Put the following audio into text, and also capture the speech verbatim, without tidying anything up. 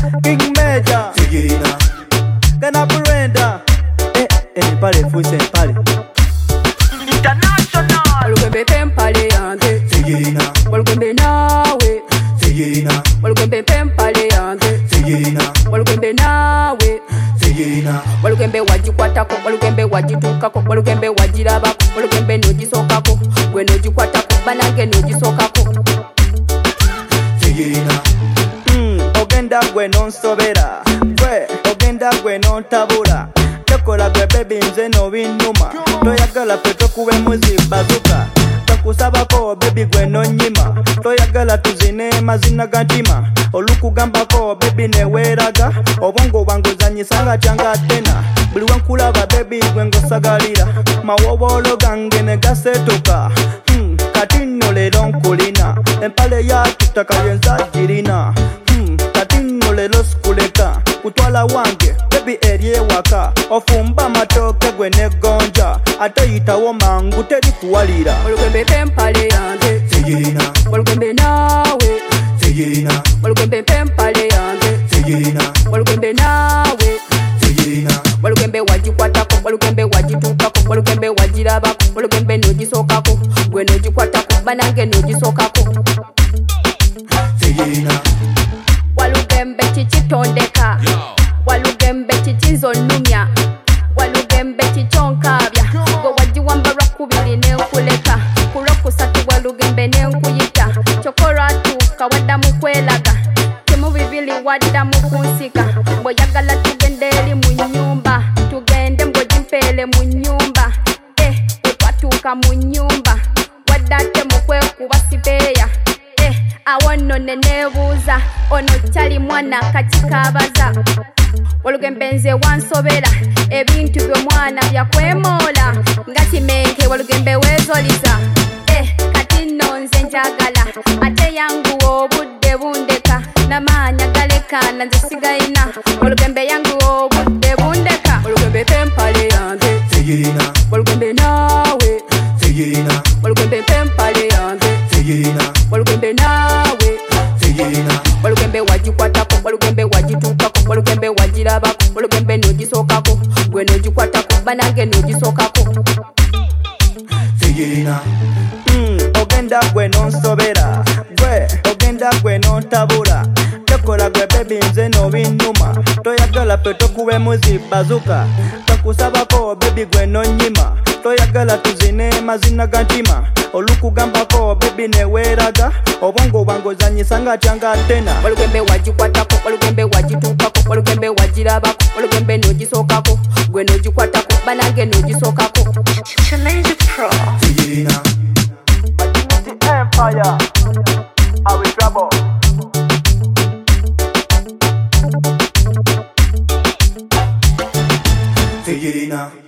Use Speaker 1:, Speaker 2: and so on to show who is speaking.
Speaker 1: King Major,
Speaker 2: Tigirina,
Speaker 1: Gana Brenda. Eh, eh, pale fuse pale.
Speaker 3: International. Walugombe pempale yange.
Speaker 2: Tigirina,
Speaker 3: Walugombe nawe.
Speaker 2: Tigirina,
Speaker 3: Walugombe pempale yange.
Speaker 2: Tigirina,
Speaker 3: Walugombe nawe.
Speaker 2: Tigirina,
Speaker 3: Walugombe wajikwatako, walugombe wajitukako, walugombe wajirabako, walugombe nogisokako, gwe nogikwatako, banange nogisokako.
Speaker 2: Tigirina,
Speaker 1: Mm, ogenda gwe nonsobera. Gwe, ogenda gwe nontabula. Tekola gwe baby nze no binnuma. Toyagala pe tokube muzibazuka. Takusabako baby gwe nonyima. Toyagala tuzine mazina gantima. Olukugambako baby neweeraga. Obwongo bwanguzanyisa nga tyanga tena. Buli wenkulaba baby gwe ngosagalira. Mawobolo gange ne gasetuka. Hmm, kati nno leero nkulina. Empale ya tutaka yenza girina. Hmm, kati nno leero sikuleka. Kutwala wange baby eri ewaka. Ofumba amatooke gwe negonja. Ate yitawo mangu teri kuwalira.
Speaker 3: Walugombe pempale yange.
Speaker 2: Tigirina,
Speaker 3: Walugombe nawe.
Speaker 2: Tigirina,
Speaker 3: Walugombe pempale yange.
Speaker 2: Tigirina,
Speaker 3: Walugombe nawe.
Speaker 2: Tigirina,
Speaker 3: Walugombe wajikwatako, walugombe wajitukako, walugombe wajirabako, walugombe nogisokako, gwe nogikwatako, banange nogisokako.
Speaker 2: Tigirina,
Speaker 3: Walugembe kikitondeka, walugembe kikinzonnumya, walugembe kikyonkabya, gwe wagiwamba lwakubiri nenkuleka, ku lwokusatu walugembe nenkuyita, kyokolwatuuka waddamu kwelaga, temu bibiri waddamu kunsika, bw'oyagala tugende eri mu nnyumba, tugende mbw'ogimpeere mu nnyumba, eh, ekwatuuka mu nnyumba, wadde ate mu kwekuba sipeeya, eh, awo nno ne neebuuza, ono kyali mwana kakikaabaza, walugembe nze wansobera, ebintu by'omwana byakwemoola, nga kimenke walugembe weezoliza, eh, kati nno nze njagala, ate yanguwa obudde bundeka, n'amaanya galekana nze sigayina, walugembe yanguwa obudde bundeka, walugembe pempale yange,
Speaker 2: Tigirina,
Speaker 3: walugembe naawe,
Speaker 2: Tigirina,
Speaker 3: walugembe pempale yange,
Speaker 2: Tigirina,
Speaker 3: walugembe naawe,
Speaker 2: Tigirina,
Speaker 3: walugembe wagikwatako, walugembe wagitukako, walugembe wajirabako, walugembe nogisokako, gwe nogikwatako, banange nogisokako.
Speaker 2: Tigirina,
Speaker 1: Mm, ogenda gwe nonsobera. Gwe, ogenda gwe nontabula. Tekola gwe baby nze no binnuma. Toyagala pe tokube muzibazuka. Takusabako baby gwe nonyima. Toyagala tuzine mazina gantima. Olukugambako baby neweeraga. Obwongo bwanguzanyisa nga tyanga tena.
Speaker 3: Walugembe wagikwatako, walugembe wagitukako, walugembe wajirabako, walugembe nogisokako, gwe nogikwatako, banange nogisokako.
Speaker 2: Tigirina,
Speaker 1: The Empire. Are we trouble?
Speaker 2: Tigirina.